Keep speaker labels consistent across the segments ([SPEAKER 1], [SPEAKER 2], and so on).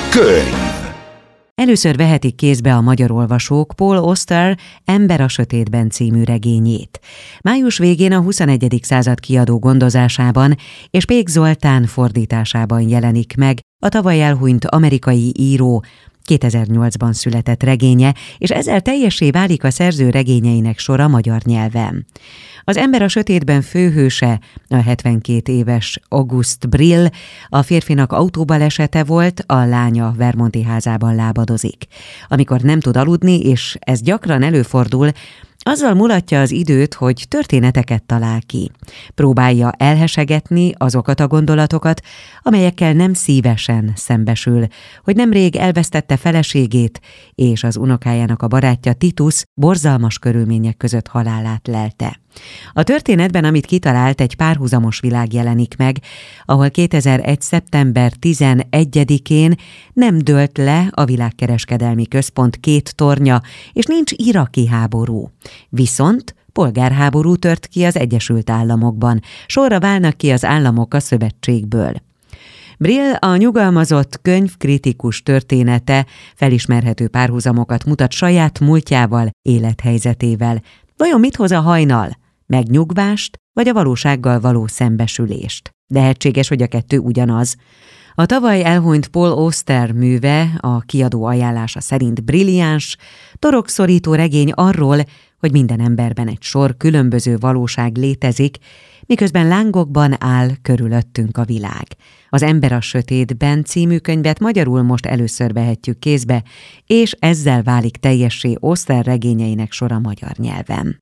[SPEAKER 1] Könyv.
[SPEAKER 2] Először vehetik kézbe a magyar olvasók Paul Auster Ember a sötétben című regényét. Május végén a 21. század kiadó gondozásában és Pék Zoltán fordításában jelenik meg a tavaly elhunyt amerikai író 2008-ban született regénye, és ezzel teljessé válik a szerző regényeinek sora magyar nyelven. Az Ember a sötétben főhőse, a 72 éves August Brill, a férfinak autóbalesete volt, a lánya Vermonti házában lábadozik. Amikor nem tud aludni, és ez gyakran előfordul, azzal mulatja az időt, hogy történeteket talál ki. Próbálja elhesegetni azokat a gondolatokat, amelyekkel nem szívesen szembesül, hogy nemrég elvesztette feleségét, és az unokájának a barátja Titus borzalmas körülmények között halálát lelte. A történetben, amit kitalált, egy párhuzamos világ jelenik meg, ahol 2001. szeptember 11-én nem dőlt le a világkereskedelmi központ 2 tornya, és nincs iraki háború. Viszont polgárháború tört ki az Egyesült Államokban, sorra válnak ki az államok a szövetségből. Brill a nyugalmazott könyvkritikus története felismerhető párhuzamokat mutat saját múltjával, élethelyzetével. Vajon mit hoz a hajnal? Megnyugvást, vagy a valósággal való szembesülést? Lehetséges, hogy a kettő ugyanaz. A tavaly elhunyt Paul Auster műve, a kiadó ajánlása szerint brilliáns, torokszorító regény arról, hogy minden emberben egy sor különböző valóság létezik, miközben lángokban áll körülöttünk a világ. Az Ember a sötétben című könyvet magyarul most először vehetjük kézbe, és ezzel válik teljessé Auster regényeinek sora magyar nyelven.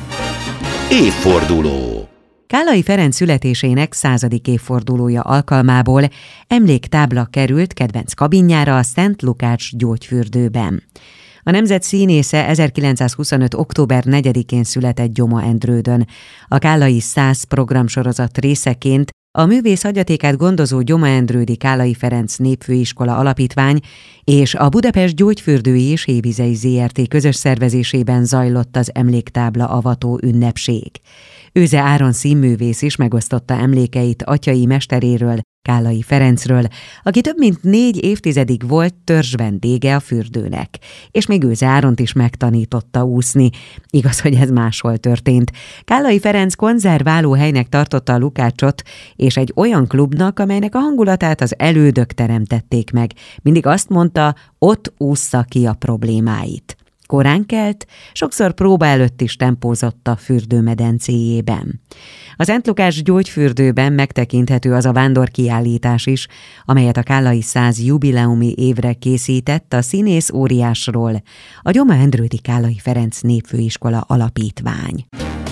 [SPEAKER 1] Évforduló.
[SPEAKER 2] Kállai Ferenc születésének 100. évfordulója alkalmából emléktábla került kedvenc kabinjára a Szent Lukács gyógyfürdőben. A nemzet színésze 1925. október 4-én született Gyoma-Endrődön. A Kállai 100 programsorozat részeként a művész hagyatékát gondozó Gyoma-Endrődi Kállai Ferenc Népfőiskola Alapítvány és a Budapest Gyógyfürdői és Hévizei Zrt. Közös szervezésében zajlott az emléktábla avató ünnepség. Őze Áron színművész is megosztotta emlékeit atyai mesteréről, Kállai Ferencről, aki több mint 4 évtizedig volt törzs vendége a fürdőnek, és még Őze Áront is megtanította úszni. Igaz, hogy ez máshol történt. Kállai Ferenc konzerválóhelynek tartotta a Lukácsot, és egy olyan klubnak, amelynek a hangulatát az elődök teremtették meg. Mindig azt mondta, ott ússza ki a problémáit. Korán kelt, sokszor próba előtt is tempózott a fürdőmedencéjében. A Szent Lukács gyógyfürdőben megtekinthető az a vándorkiállítás is, amelyet a Kállai 100 jubileumi évre készített a színész óriásról, a Gyoma-Endrődi Kállai Ferenc Népfőiskola Alapítvány.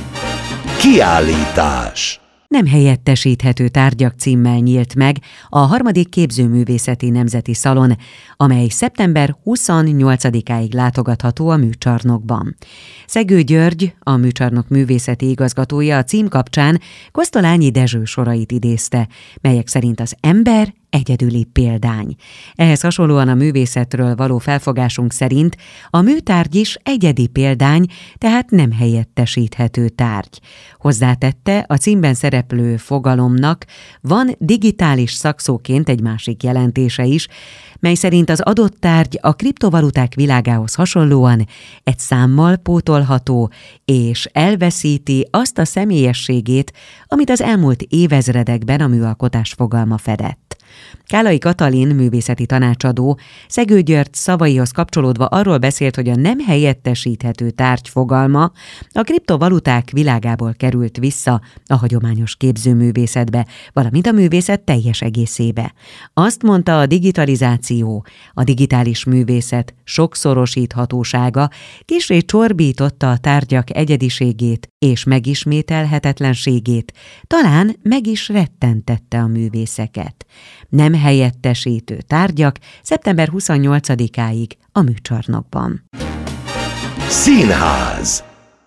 [SPEAKER 1] Kiállítás.
[SPEAKER 2] Nem helyettesíthető tárgyak címmel nyílt meg a 3. képzőművészeti nemzeti szalon, amely szeptember 28-áig látogatható a műcsarnokban. Szegő György, a műcsarnok művészeti igazgatója a cím kapcsán Kosztolányi Dezső sorait idézte, melyek szerint az ember egyedüli példány. Ehhez hasonlóan a művészetről való felfogásunk szerint a műtárgy is egyedi példány, tehát nem helyettesíthető tárgy. Hozzátette, a címben szereplő fogalomnak van digitális szakszóként egy másik jelentése is, mely szerint az adott tárgy a kriptovaluták világához hasonlóan egy számmal pótolható, és elveszíti azt a személyességét, amit az elmúlt évezredekben a műalkotás fogalma fedett. Kállai Katalin művészeti tanácsadó Szegő György szavaihoz kapcsolódva arról beszélt, hogy a nem helyettesíthető tárgy fogalma a kriptovaluták világából került vissza a hagyományos képzőművészetbe, valamint a művészet teljes egészébe. Azt mondta, a digitalizáció, a digitális művészet sokszorosíthatósága kissé csorbította a tárgyak egyediségét és megismételhetetlenségét, talán meg is rettentette a művészeket. Nem helyettesítő tárgyak szeptember 28-áig a műcsarnokban.
[SPEAKER 1] Színház.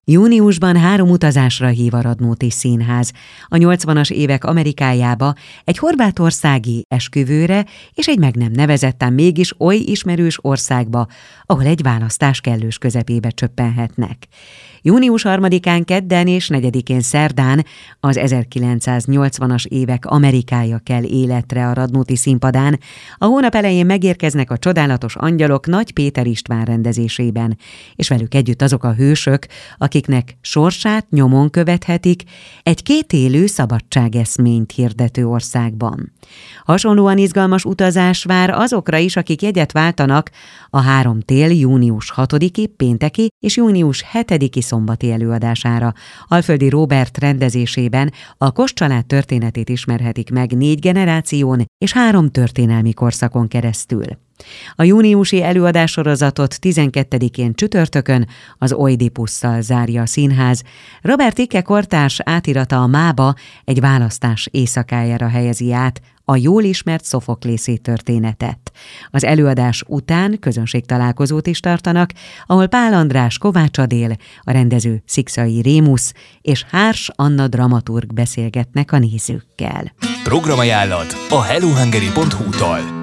[SPEAKER 2] Júniusban 3 utazásra hív a Radnóti Színház. A 80-as évek Amerikájába, egy horvátországi esküvőre és egy meg nem nevezetten mégis oly ismerős országba, ahol egy választás kellős közepébe csöppenhetnek. Június 3-án kedden és 4-én szerdán az 1980-as évek Amerikája kell életre a Radnóti színpadán. A hónap elején megérkeznek a Csodálatos angyalok Nagy Péter István rendezésében, és velük együtt azok a hősök, akiknek sorsát nyomon követhetik egy kétélű szabadságeszményt hirdető országban. Hasonlóan izgalmas utazás vár azokra is, akik jegyet váltanak a 3 tél június 6-i pénteki és június 7-i szombati előadására. Alföldi Róbert rendezésében a Kos család történetét ismerhetik meg 4 generáción és 3 történelmi korszakon keresztül. A júniusi előadássorozatot 12-én csütörtökön az Oidipusszal zárja a színház. Robert Icke kortárs átirata a Mába egy választás éjszakájára helyezi át a jól ismert Szofoklészi történetet. Az előadás után közönségtalálkozót is tartanak, ahol Pál András, Kovács Adél, a rendező Szikszai Rémusz és Hárs Anna dramaturg beszélgetnek a nézőkkel.
[SPEAKER 1] Programajánlat a hellohungary.hu-tól.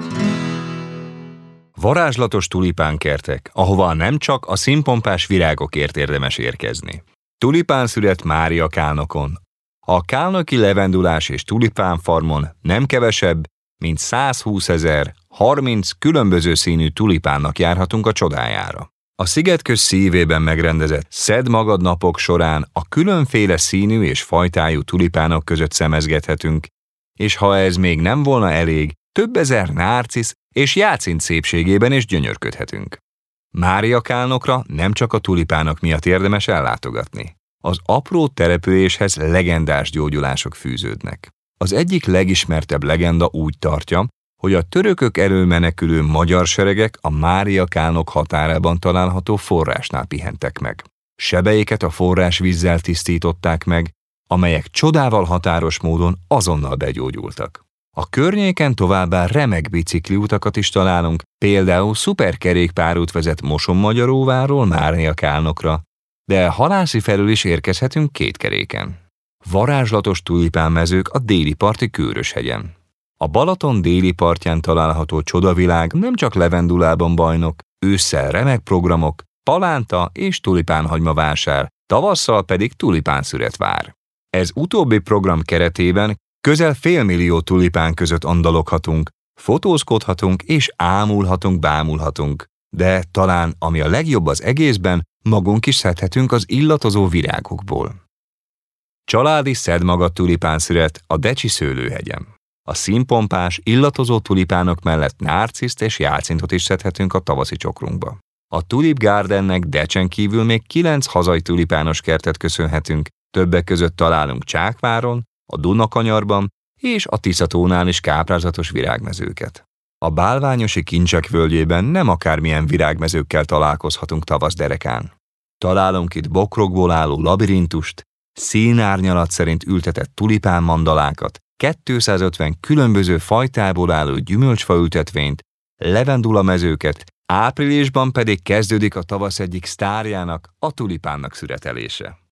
[SPEAKER 3] Varázslatos tulipánkertek, ahova nem csak a színpompás virágokért érdemes érkezni. Tulipánszület Mária Kálnokon. A kálnoki levendulás és tulipánfarmon nem kevesebb, mint 120 000, 30 különböző színű tulipánnak járhatunk a csodájára. A szigetköz szívében megrendezett Szedd magad napok során a különféle színű és fajtájú tulipánok között szemezgethetünk, és ha ez még nem volna elég, több ezer nárcisz és jácint szépségében is gyönyörködhetünk. Mária Kálnokra nem csak a tulipánok miatt érdemes ellátogatni. Az apró településhez legendás gyógyulások fűződnek. Az egyik legismertebb legenda úgy tartja, hogy a törökök elől menekülő magyar seregek a Mária Kálnok határában található forrásnál pihentek meg. Sebeiket a forrásvízzel tisztították meg, amelyek csodával határos módon azonnal begyógyultak. A környéken továbbá remek bicikliutakat is találunk, például szuperkerékpárút vezet Mosonmagyaróváról Mária Kálnokra, de Halászi felől is érkezhetünk kétkeréken. Varázslatos tulipánmezők a déli parti Kőröshegyen. A Balaton déli partján található csodavilág nem csak levendulában bajnok, ősszel remek programok, palánta és tulipánhagyma vásár, tavasszal pedig tulipánszület vár. Ez utóbbi program keretében közel 500 000 tulipán között andaloghatunk, fotózkodhatunk és bámulhatunk, de talán ami a legjobb az egészben, magunk is szedhetünk az illatozó virágokból. Családi Szedd magad tulipánszület a Decsi Szőlőhegyen. A színpompás, illatozó tulipánok mellett nárciszt és jácintot is szedhetünk a tavaszi csokrunkba. A Tulip Gardennek Decsen kívül még 9 hazai tulipános kertet köszönhetünk, többek között találunk Csákváron, a Dunakanyarban és a Tiszatónál is káprázatos virágmezőket. A Bálványosi Kincsek völgyében nem akármilyen virágmezőkkel találkozhatunk tavasz derekán. Találunk itt bokrokból álló labirintust, színárnyalat szerint ültetett tulipánmandalákat, 250 különböző fajtából álló gyümölcsfa ültetvényt, levendulamezőket, áprilisban pedig kezdődik a tavasz egyik sztárjának, a tulipánnak szüretelése.